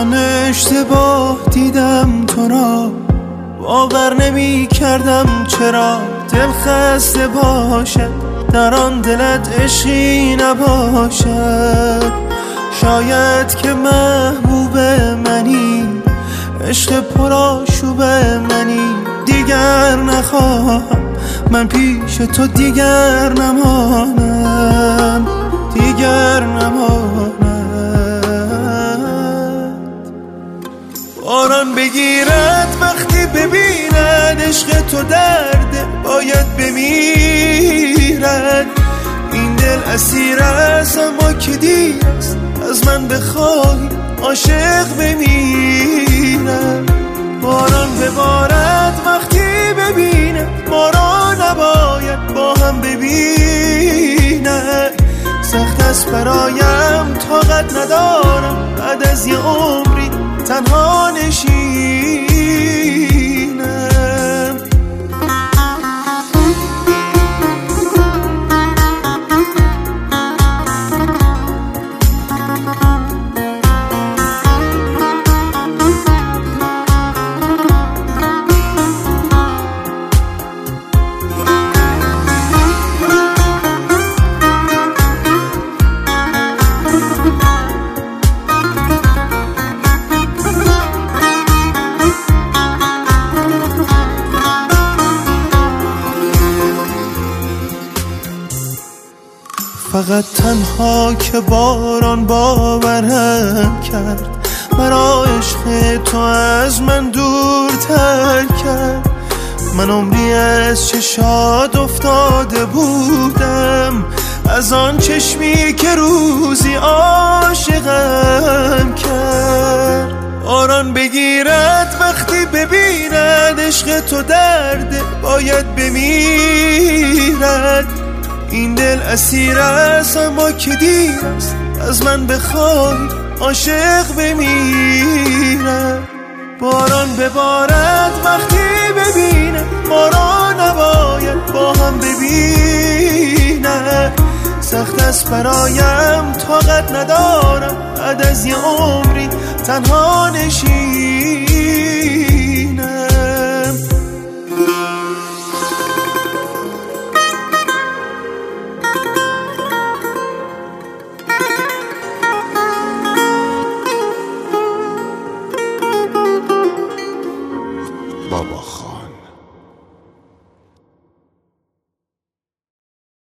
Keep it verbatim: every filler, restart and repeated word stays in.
من اشتباه دیدم تو را، باور نمی کردم چرا دل خسته باشد در آن دلت عشقی نباشد. شاید که محبوب منی، عشق پرآشوب منی، دیگر نخواهم من پیش تو دیگر نمانم، دیگر نمانم. باران بگیرد وقتی ببیند عشق تو درده باید بمیرد. این دل اسیر است اما که دیر است از من بخواهی عاشق بمیرد. باران ببارد وقتی ببیند ما را نباید با هم ببیند. سخت است برایم طاقت ندارم بعد از یه عمری تنها نشینم. فقط تنها که باران باورم کرد، مرا عشق تو از من دورتر کرد. من عمری از چشات افتاده بودم، از آن چشمی که روزی عاشقم کرد. باران بگیرد وقتی ببیند عشق تو درده باید بمیرد. این دل اسیر است اما که دیر است از من بخوای عاشق بمیرد. باران ببارد وقتی ببینه ما را نباید با هم ببینه. سخت است برایم طاقت ندارم بعد از یه عمری تنها نشینم.